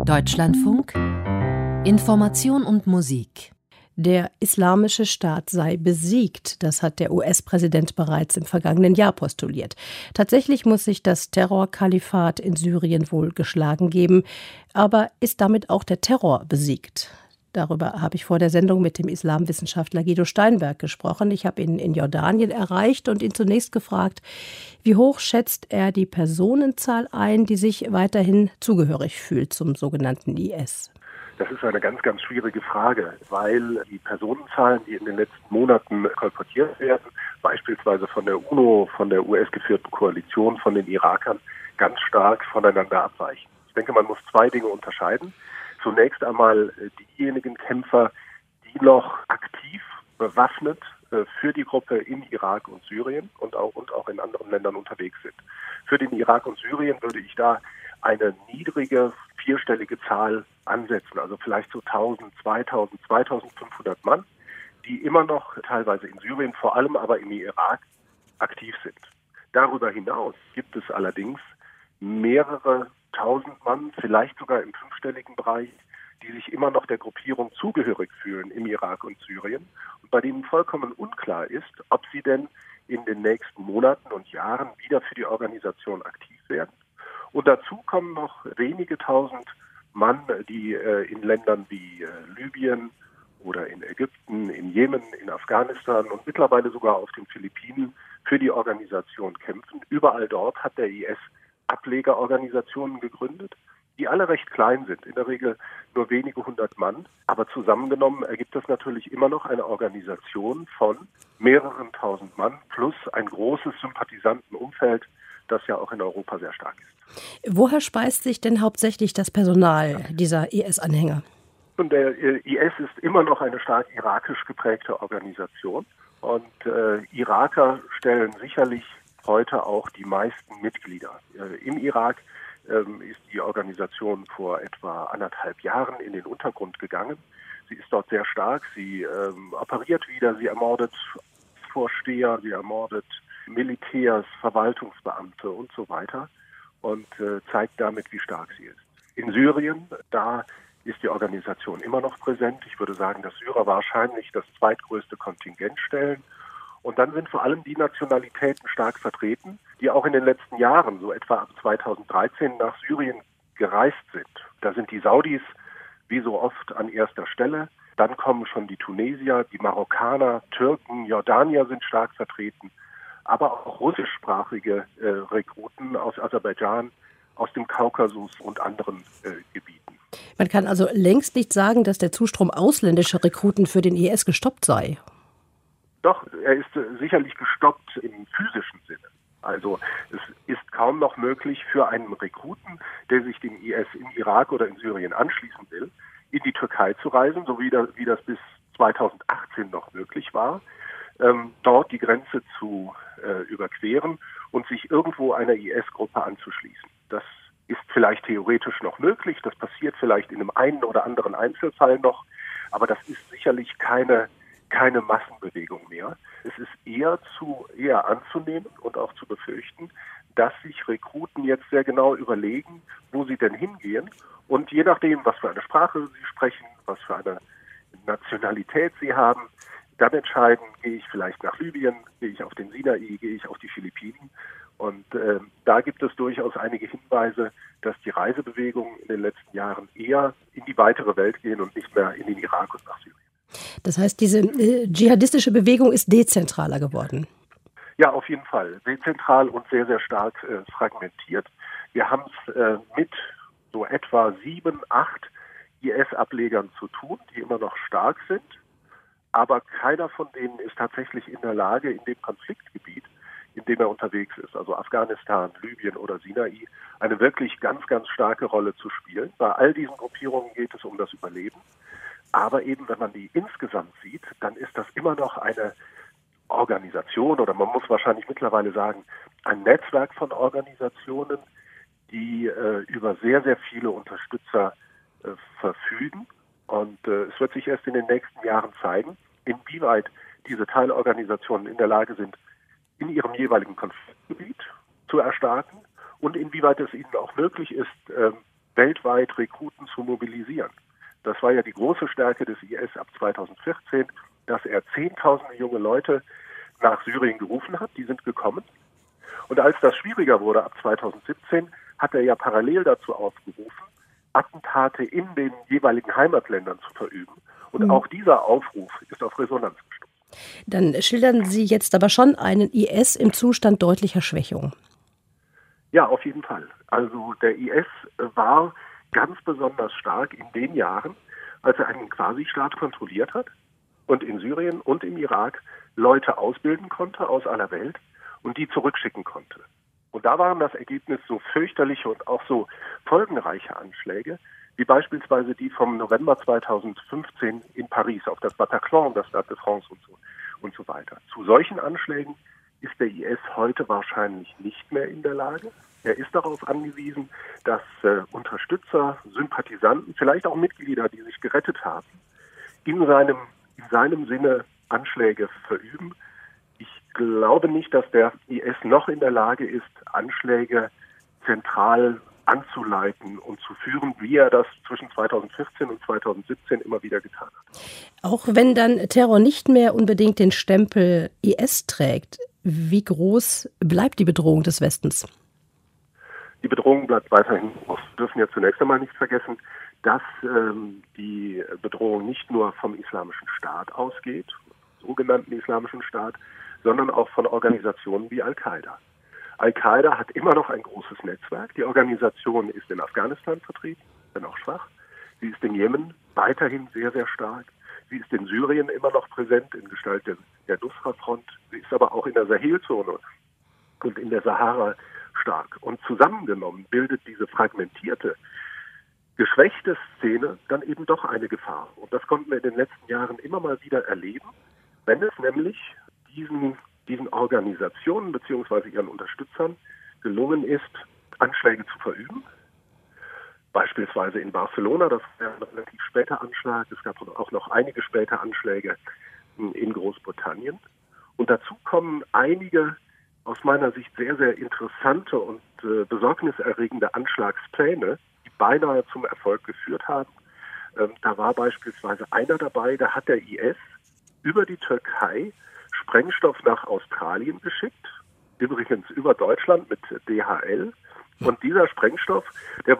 Deutschlandfunk Information und Musik. Der Islamische Staat sei besiegt, das hat der US-Präsident bereits im vergangenen Jahr postuliert. Tatsächlich muss sich das Terrorkalifat in Syrien wohl geschlagen geben. Aber ist damit auch der Terror besiegt? Darüber habe ich vor der Sendung mit dem Islamwissenschaftler Guido Steinberg gesprochen. Ich habe ihn in Jordanien erreicht und ihn zunächst gefragt, wie hoch schätzt er die Personenzahl ein, die sich weiterhin zugehörig fühlt zum sogenannten IS? Das ist eine ganz, ganz schwierige Frage, weil die Personenzahlen, die in den letzten Monaten kolportiert werden, beispielsweise von der UNO, von der US-geführten Koalition, von den Irakern, ganz stark voneinander abweichen. Ich denke, man muss zwei Dinge unterscheiden. Zunächst einmal diejenigen Kämpfer, die noch aktiv bewaffnet für die Gruppe im Irak und Syrien und auch in anderen Ländern unterwegs sind. Für den Irak und Syrien würde ich da eine niedrige, vierstellige Zahl ansetzen, also vielleicht so 1000, 2000, 2500 Mann, die immer noch teilweise in Syrien, vor allem aber im Irak aktiv sind. Darüber hinaus gibt es allerdings mehrere 1000 Mann, vielleicht sogar im fünfstelligen Bereich, die sich immer noch der Gruppierung zugehörig fühlen im Irak und Syrien und bei denen vollkommen unklar ist, ob sie denn in den nächsten Monaten und Jahren wieder für die Organisation aktiv werden. Und dazu kommen noch wenige tausend Mann, die in Ländern wie Libyen oder in Ägypten, in Jemen, in Afghanistan und mittlerweile sogar auf den Philippinen für die Organisation kämpfen. Überall dort hat der IS Ablegerorganisationen gegründet, die alle recht klein sind, in der Regel nur wenige hundert Mann. Aber zusammengenommen ergibt das natürlich immer noch eine Organisation von mehreren tausend Mann plus ein großes Sympathisantenumfeld, das ja auch in Europa sehr stark ist. Woher speist sich denn hauptsächlich das Personal dieser IS-Anhänger? Und der IS ist immer noch eine stark irakisch geprägte Organisation. Und Iraker stellen sicherlich heute auch die meisten Mitglieder. Im Irak ist die Organisation vor etwa 1,5 Jahren in den Untergrund gegangen. Sie ist dort sehr stark. Sie operiert wieder, sie ermordet Vorsteher, sie ermordet Militärs, Verwaltungsbeamte und so weiter und zeigt damit, wie stark sie ist. In Syrien, da ist die Organisation immer noch präsent. Ich würde sagen, dass Syrer wahrscheinlich das zweitgrößte Kontingent stellen. Und dann sind vor allem die Nationalitäten stark vertreten, die auch in den letzten Jahren, so etwa ab 2013, nach Syrien gereist sind. Da sind die Saudis, wie so oft, an erster Stelle. Dann kommen schon die Tunesier, die Marokkaner, Türken, Jordanier sind stark vertreten. Aber auch russischsprachige Rekruten aus Aserbaidschan, aus dem Kaukasus und anderen Gebieten. Man kann also längst nicht sagen, dass der Zustrom ausländischer Rekruten für den IS gestoppt sei. Doch, er ist sicherlich gestoppt im physischen Sinne. Also es ist kaum noch möglich für einen Rekruten, der sich dem IS im Irak oder in Syrien anschließen will, in die Türkei zu reisen, so wie das bis 2018 noch möglich war, dort die Grenze zu überqueren und sich irgendwo einer IS-Gruppe anzuschließen. Das ist vielleicht theoretisch noch möglich, das passiert vielleicht in einem einen oder anderen Einzelfall noch, aber das ist sicherlich keine Massenbewegung mehr. Es ist eher anzunehmen und auch zu befürchten, dass sich Rekruten jetzt sehr genau überlegen, wo sie denn hingehen und je nachdem, was für eine Sprache sie sprechen, was für eine Nationalität sie haben, dann entscheiden, gehe ich vielleicht nach Libyen, gehe ich auf den Sinai, gehe ich auf die Philippinen. Und da gibt es durchaus einige Hinweise, dass die Reisebewegungen in den letzten Jahren eher in die weitere Welt gehen und nicht mehr in den Irak und nach Syrien. Das heißt, diese dschihadistische Bewegung ist dezentraler geworden? Ja, auf jeden Fall. Dezentral und sehr, sehr stark fragmentiert. Wir haben es mit so etwa 7, 8 IS-Ablegern zu tun, die immer noch stark sind. Aber keiner von denen ist tatsächlich in der Lage, in dem Konfliktgebiet, in dem er unterwegs ist, also Afghanistan, Libyen oder Sinai, eine wirklich ganz, ganz starke Rolle zu spielen. Bei all diesen Gruppierungen geht es um das Überleben. Aber eben, wenn man die insgesamt sieht, dann ist das immer noch eine Organisation oder man muss wahrscheinlich mittlerweile sagen, ein Netzwerk von Organisationen, die über sehr, sehr viele Unterstützer verfügen. Und es wird sich erst in den nächsten Jahren zeigen, inwieweit diese Teilorganisationen in der Lage sind, in ihrem jeweiligen Konfliktgebiet zu erstarken und inwieweit es ihnen auch möglich ist, weltweit Rekruten zu mobilisieren. Das war ja die große Stärke des IS ab 2014, dass er Zehntausende junge Leute nach Syrien gerufen hat. Die sind gekommen. Und als das schwieriger wurde ab 2017, hat er ja parallel dazu aufgerufen, Attentate in den jeweiligen Heimatländern zu verüben. Und auch dieser Aufruf ist auf Resonanz gestoßen. Dann schildern Sie jetzt aber schon einen IS im Zustand deutlicher Schwächung. Ja, auf jeden Fall. Also der IS war ganz besonders stark in den Jahren, als er einen Quasi-Staat kontrolliert hat und in Syrien und im Irak Leute ausbilden konnte aus aller Welt und die zurückschicken konnte. Und da waren das Ergebnis so fürchterliche und auch so folgenreiche Anschläge, wie beispielsweise die vom November 2015 in Paris auf das Bataclan, das Stade de France und so weiter. Zu solchen Anschlägen ist der IS heute wahrscheinlich nicht mehr in der Lage. Er ist darauf angewiesen, dass Unterstützer, Sympathisanten, vielleicht auch Mitglieder, die sich gerettet haben, in seinem Sinne Anschläge verüben. Ich glaube nicht, dass der IS noch in der Lage ist, Anschläge zentral anzuleiten und zu führen, wie er das zwischen 2014 und 2017 immer wieder getan hat. Auch wenn dann Terror nicht mehr unbedingt den Stempel IS trägt, wie groß bleibt die Bedrohung des Westens? Die Bedrohung bleibt weiterhin groß. Wir dürfen ja zunächst einmal nicht vergessen, dass die Bedrohung nicht nur vom Islamischen Staat ausgeht, sogenannten Islamischen Staat, sondern auch von Organisationen wie Al-Qaida. Al-Qaida hat immer noch ein großes Netzwerk. Die Organisation ist in Afghanistan vertreten, wenn auch schwach. Sie ist in Jemen weiterhin sehr, sehr stark. Sie ist in Syrien immer noch präsent in Gestalt der Nusra-Front. Sie ist aber auch in der Sahelzone und in der Sahara stark. Und zusammengenommen bildet diese fragmentierte, geschwächte Szene dann eben doch eine Gefahr. Und das konnten wir in den letzten Jahren immer mal wieder erleben, wenn es nämlich diesen Organisationen bzw. ihren Unterstützern gelungen ist, Anschläge zu verüben. Beispielsweise in Barcelona, das war ein relativ später Anschlag. Es gab auch noch einige späte Anschläge in Großbritannien. Und dazu kommen einige aus meiner Sicht sehr, sehr interessante und besorgniserregende Anschlagspläne, die beinahe zum Erfolg geführt haben. Da war beispielsweise einer dabei, da hat der IS über die Türkei Sprengstoff nach Australien geschickt, übrigens über Deutschland mit DHL. Und dieser Sprengstoff, der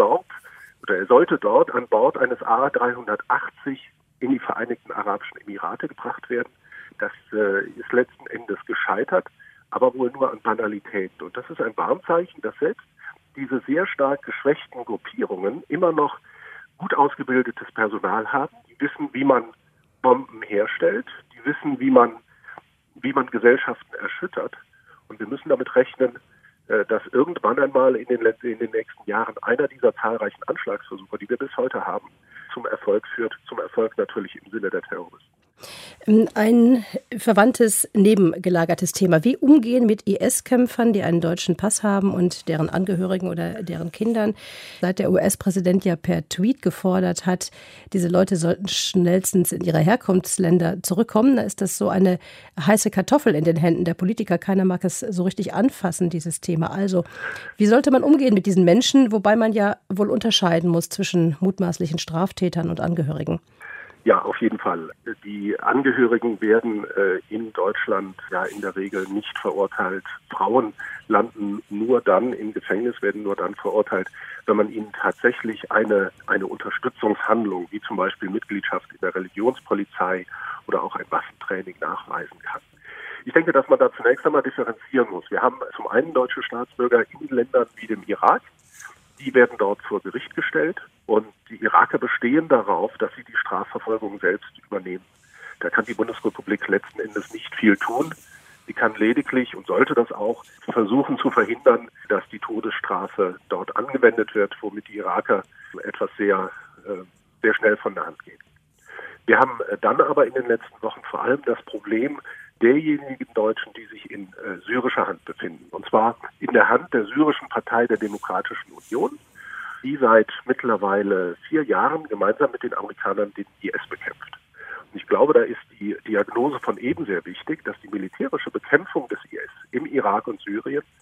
sollte dort an Bord eines A380 in die Vereinigten Arabischen Emirate gebracht werden. Das ist letzten Endes gescheitert, aber wohl nur an Banalitäten. Und das ist ein Warnzeichen, dass selbst diese sehr stark geschwächten Gruppierungen immer noch gut ausgebildetes Personal haben. Die wissen, wie man Bomben herstellt. Die wissen, wie man Gesellschaften erschüttert. Und wir müssen damit rechnen, dass irgendwann einmal in den nächsten Jahren einer dieser zahlreichen Anschlagsversuche, die wir bis heute haben, zum Erfolg führt. Zum Erfolg natürlich im Sinne der Terroristen. Ein verwandtes, nebengelagertes Thema. Wie umgehen mit IS-Kämpfern, die einen deutschen Pass haben und deren Angehörigen oder deren Kindern? Seit der US-Präsident ja per Tweet gefordert hat, diese Leute sollten schnellstens in ihre Herkunftsländer zurückkommen, da ist das so eine heiße Kartoffel in den Händen der Politiker. Keiner mag es so richtig anfassen, dieses Thema. Also, wie sollte man umgehen mit diesen Menschen, wobei man ja wohl unterscheiden muss zwischen mutmaßlichen Straftätern und Angehörigen? Ja, auf jeden Fall. Die Angehörigen werden in Deutschland ja in der Regel nicht verurteilt. Frauen landen nur dann im Gefängnis, werden nur dann verurteilt, wenn man ihnen tatsächlich eine Unterstützungshandlung, wie zum Beispiel Mitgliedschaft in der Religionspolizei oder auch ein Waffentraining nachweisen kann. Ich denke, dass man da zunächst einmal differenzieren muss. Wir haben zum einen deutsche Staatsbürger in Ländern wie dem Irak. Die werden dort vor Gericht gestellt und die Iraker bestehen darauf, dass sie die Strafverfolgung selbst übernehmen. Da kann die Bundesrepublik letzten Endes nicht viel tun. Sie kann lediglich und sollte das auch versuchen zu verhindern, dass die Todesstrafe dort angewendet wird, womit die Iraker etwas sehr, sehr schnell von der Hand gehen. Wir haben dann aber in den letzten Wochen vor allem das Problem derjenigen Deutschen, die sich in syrischer Hand befinden. Und zwar in der Hand der syrischen Partei der Demokratischen Union, die seit mittlerweile 4 Jahren gemeinsam mit den Amerikanern den IS bekämpft. Und ich glaube, da ist die Diagnose von eben sehr wichtig, dass die militärische Bekämpfung des IS im Irak und Syrien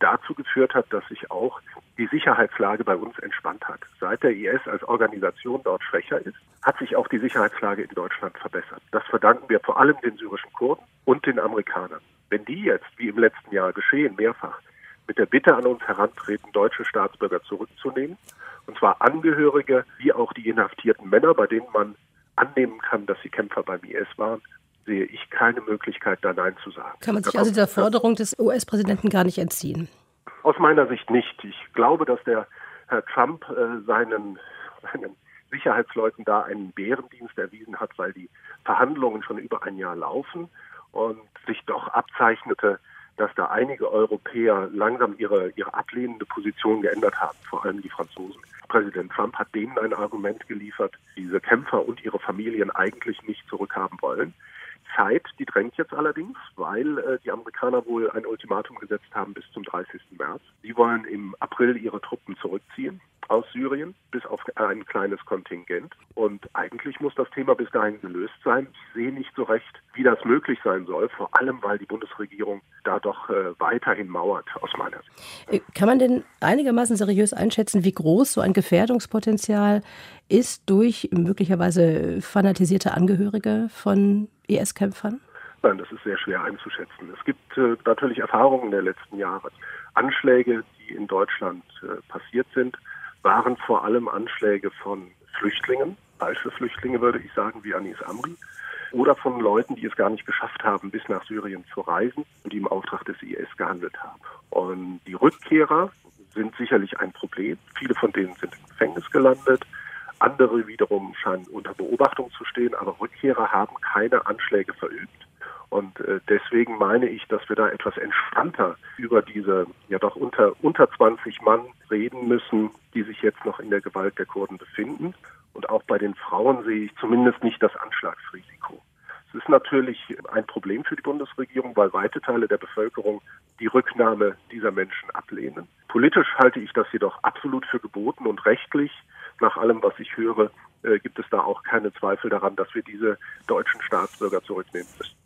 dazu geführt hat, dass sich auch die Sicherheitslage bei uns entspannt hat. Seit der IS als Organisation dort schwächer ist, hat sich auch die Sicherheitslage in Deutschland verbessert. Das verdanken wir vor allem den syrischen Kurden und den Amerikanern. Wenn die jetzt, wie im letzten Jahr geschehen, mehrfach mit der Bitte an uns herantreten, deutsche Staatsbürger zurückzunehmen, und zwar Angehörige wie auch die inhaftierten Männer, bei denen man annehmen kann, dass sie Kämpfer beim IS waren, sehe ich keine Möglichkeit, da Nein zu sagen. Kann man sich also der Forderung des US-Präsidenten gar nicht entziehen? Aus meiner Sicht nicht. Ich glaube, dass der Herr Trump seinen Sicherheitsleuten da einen Bärendienst erwiesen hat, weil die Verhandlungen schon über ein Jahr laufen und sich doch abzeichnete, dass da einige Europäer langsam ihre ablehnende Position geändert haben, vor allem die Franzosen. Präsident Trump hat denen ein Argument geliefert, diese Kämpfer und ihre Familien eigentlich nicht zurückhaben wollen. Zeit, die drängt jetzt allerdings, weil die Amerikaner wohl ein Ultimatum gesetzt haben bis zum 30. März. Sie wollen im April ihre Truppen zurückziehen aus Syrien, bis auf ein kleines Kontingent. Und eigentlich muss das Thema bis dahin gelöst sein. Ich sehe nicht so recht, wie das möglich sein soll, vor allem, weil die Bundesregierung da doch weiterhin mauert, aus meiner Sicht. Kann man denn einigermaßen seriös einschätzen, wie groß so ein Gefährdungspotenzial ist durch möglicherweise fanatisierte Angehörige von IS-Kämpfern? Nein, das ist sehr schwer einzuschätzen. Es gibt natürlich Erfahrungen der letzten Jahre. Anschläge, die in Deutschland passiert sind, waren vor allem Anschläge von Flüchtlingen, falsche Flüchtlinge würde ich sagen, wie Anis Amri, oder von Leuten, die es gar nicht geschafft haben, bis nach Syrien zu reisen und die im Auftrag des IS gehandelt haben. Und die Rückkehrer sind sicherlich ein Problem. Viele von denen sind im Gefängnis gelandet. Andere wiederum scheinen unter Beobachtung zu stehen, aber Rückkehrer haben keine Anschläge verübt. Und deswegen meine ich, dass wir da etwas entspannter über diese ja doch unter 20 Mann reden müssen, die sich jetzt noch in der Gewalt der Kurden befinden. Und auch bei den Frauen sehe ich zumindest nicht das Anschlagsrisiko. Es ist natürlich ein Problem für die Bundesregierung, weil weite Teile der Bevölkerung die Rücknahme dieser Menschen ablehnen. Politisch halte ich das jedoch absolut für geboten und rechtlich, nach allem, was ich höre, gibt es da auch keine Zweifel daran, dass wir diese deutschen Staatsbürger zurücknehmen müssen.